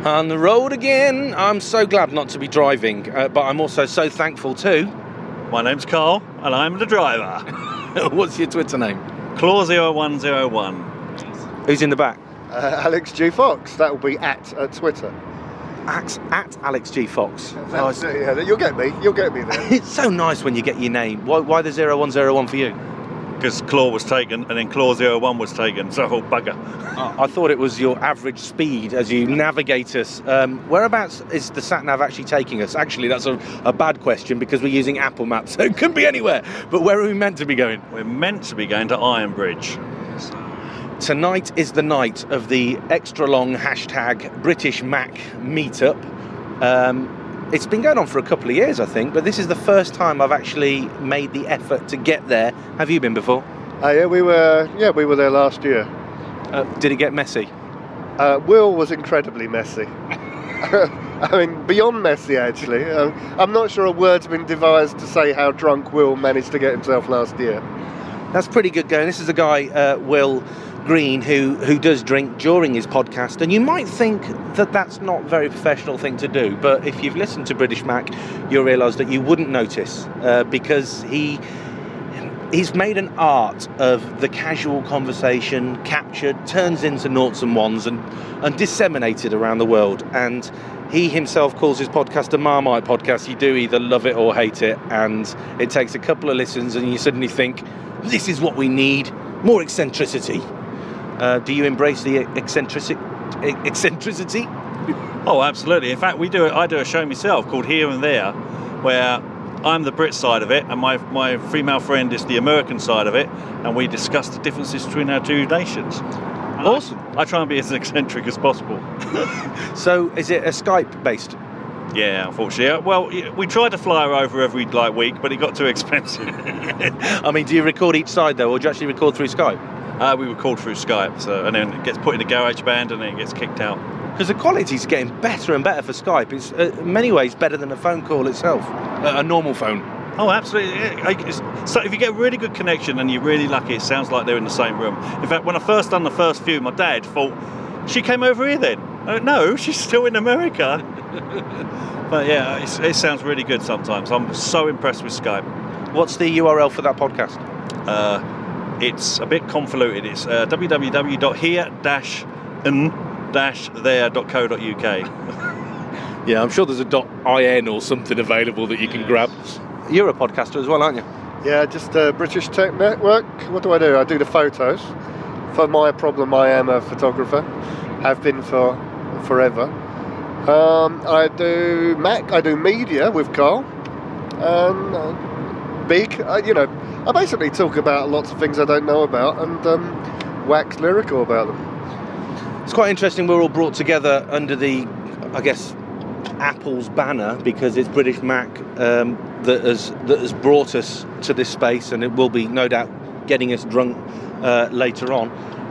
On the road again. I'm so glad not to be driving, but I'm also so thankful too. My name's Carl, and I'm the driver. What's your Twitter name? Claw0101. Who's in the back? Alex G. Fox. That will be at Twitter. At Alex G. Fox. Yeah, you'll get me. You'll get me there. It's so nice when you get your name. Why the 0101 for you? Because Claw was taken, and then Claw01 was taken, so bugger. I thought it was your average speed as you navigate us. Whereabouts is the sat-nav actually taking us? Actually, that's a bad question because we're using Apple Maps, so it could be anywhere. But where are we meant to be going? We're meant to be going to Ironbridge. Tonight is the night of the extra-long hashtag British Mac meetup. It's been going on for a couple of years, I think, but this is the first time I've actually made the effort to get there. Have you been before? Yeah, we were there last year. Did it get messy? Will was incredibly messy. I mean, beyond messy, actually. I'm not sure a word's been devised to say how drunk Will managed to get himself last year. That's pretty good going. This is a guy, Will Green, who does drink during his podcast, and you might think that that's not a very professional thing to do, but if you've listened to British Mac, you'll realise that you wouldn't notice, because he's made an art of the casual conversation captured, turns into noughts and ones, and disseminated around the world. And he himself calls his podcast a Marmite podcast. You do either love it or hate it, and it takes a couple of listens and you suddenly think, this is what we need, more eccentricity. Do you embrace the eccentricity? Oh, absolutely. In fact, I do a show myself called Here and There, where I'm the Brit side of it, and my female friend is the American side of it, and we discuss the differences between our two nations. And awesome. I try and be as eccentric as possible. So, is it a Skype-based? Yeah, unfortunately. Well, we tried to fly her over every week, but it got too expensive. I mean, do you record each side, though, or do you actually record through Skype? We record through Skype, and then it gets put in a GarageBand, and then it gets kicked out. Because the quality's getting better and better for Skype. It's in many ways better than a phone call itself, a normal phone. Oh, absolutely. So if you get a really good connection and you're really lucky, it sounds like they're in the same room. In fact, when I first done the first few, my dad thought, she came over here then? No, she's still in America. But yeah, it sounds really good sometimes. I'm so impressed with Skype. What's the URL for that podcast? It's a bit convoluted. It's www.here-there.co.uk. Yeah, I'm sure there's a .in or something available that you can grab. You're a podcaster as well, aren't you? Yeah, just British Tech Network. What do? I do the photos. For my problem, I am a photographer. Have been for forever. I do Mac. I do media with Carl. And big. I basically talk about lots of things I don't know about and wax lyrical about them. It's quite interesting. We're all brought together under the, I guess, Apple's banner, because it's British Mac that has brought us to this space, and it will be no doubt getting us drunk later on.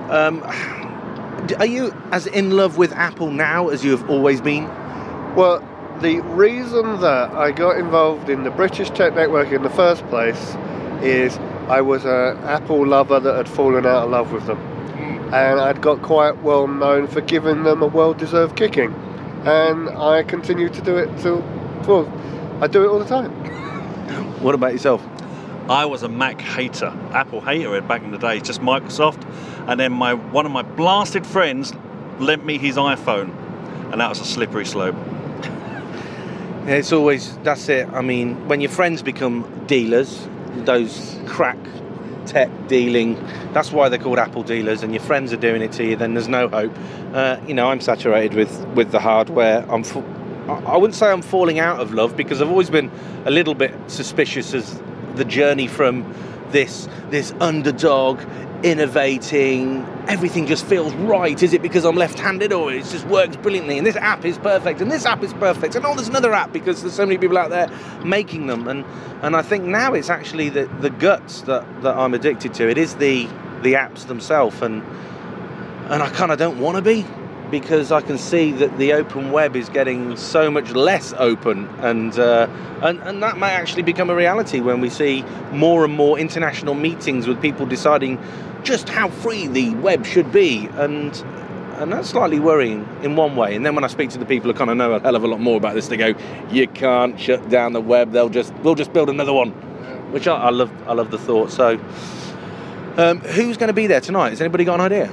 Are you as in love with Apple now as you have always been? Well, the reason that I got involved in the British Tech Network in the first place is I was an Apple lover that had fallen out of love with them, and I'd got quite well known for giving them a well-deserved kicking, and I continue to do it I do it all the time. What about yourself? I was a Mac hater, Apple hater back in the day, just Microsoft, and then one of my blasted friends lent me his iPhone, and that was a slippery slope. Yeah, it's always, that's it. I mean, when your friends become dealers, those crack tech dealing, that's why they're called Apple dealers, and your friends are doing it to you, then there's no hope. I'm saturated with the hardware. I wouldn't say I'm falling out of love, because I've always been a little bit suspicious as the journey from this underdog, innovating, everything just feels right. Is it because I'm left-handed, or it just works brilliantly, and this app is perfect, and this app is perfect, and there's another app because there's so many people out there making them, and I think now it's actually the guts that I'm addicted to. It is the apps themselves, and I kind of don't want to be, because I can see that the open web is getting so much less open, and that may actually become a reality when we see more and more international meetings with people deciding just how free the web should be. And And that's slightly worrying in one way. And then when I speak to the people who kind of know a hell of a lot more about this, they go, "You can't shut down the web. We'll just build another one," which I love. I love the thought. So, who's going to be there tonight? Has anybody got an idea?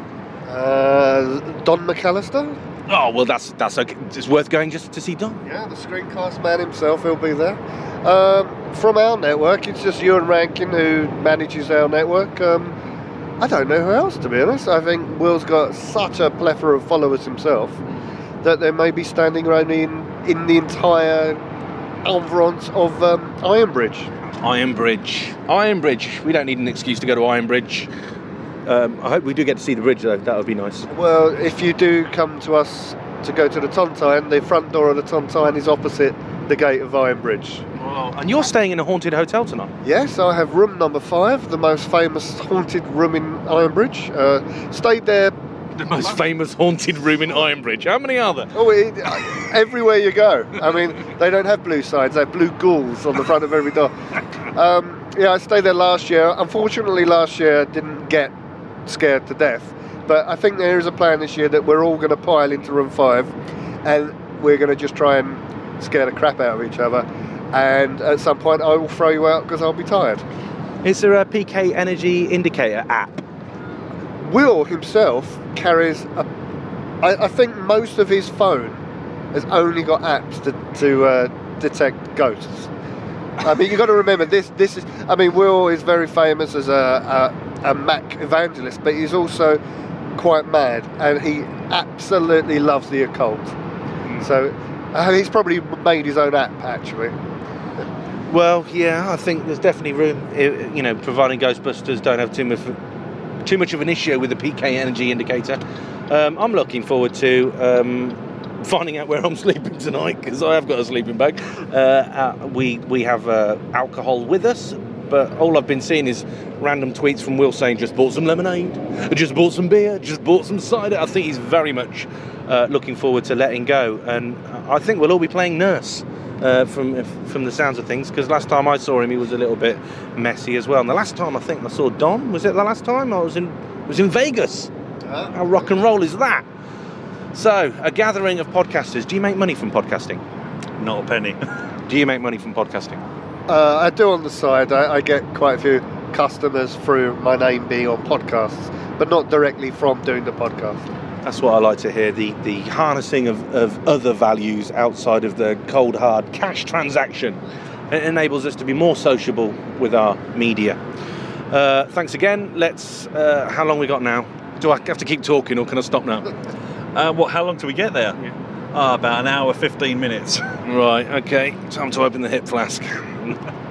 Don McAllister. Oh well, that's okay. It's worth going just to see Don. Yeah, the screencast man himself. He'll be there. From our network, it's just Ewan Rankin who manages our network. I don't know who else, to be honest. I think Will's got such a plethora of followers himself that they may be standing around in the entire environs of Ironbridge. Ironbridge. We don't need an excuse to go to Ironbridge. I hope we do get to see the bridge, though. That would be nice. Well, if you do come to us to go to the Tontine, the front door of the Tontine is opposite the gate of Ironbridge. Wow. And you're staying in a haunted hotel tonight? Yes, I have room number 5, the most famous haunted room in Ironbridge. Stayed there. The most famous haunted room in Ironbridge. How many are there? Oh, everywhere you go. I mean, they don't have blue signs, they have blue ghouls on the front of every door. I stayed there last year. Unfortunately, last year I didn't get scared to death. But I think there is a plan this year that we're all going to pile into room 5 and we're going to just try and scare the crap out of each other. And at some point I will throw you out because I'll be tired. Is there a PK Energy Indicator app? Will himself carries I think most of his phone has only got apps to detect ghosts. I mean, you've got to remember this is. I mean, Will is very famous as a Mac evangelist, but he's also quite mad, and he absolutely loves the occult. So he's probably made his own app, actually. Well, yeah, I think there's definitely room. You know, providing Ghostbusters don't have too much of an issue with the PK Energy Indicator. I'm looking forward to finding out where I'm sleeping tonight, because I have got a sleeping bag. We have alcohol with us, but all I've been seeing is random tweets from Will saying, "Just bought some lemonade, just bought some beer, just bought some cider." I think he's very much looking forward to letting go, and I think we'll all be playing Nurse from the sounds of things, because last time I saw him he was a little bit messy as well, and the last time I think I saw Don, was it the last time? I was in Vegas. How rock and roll is that? So, a gathering of podcasters. Do you make money from podcasting? Not a penny. Do you make money from podcasting? I do on the side. I get quite a few customers through my name being on podcasts, but not directly from doing the podcast. That's what I like to hear, the harnessing of other values outside of the cold, hard cash transaction. It enables us to be more sociable with our media. Thanks again. Let's... how long we got now? Do I have to keep talking, or can I stop now? How long till we get there? About an hour, 15 minutes. Right, okay. Time to open the hip flask.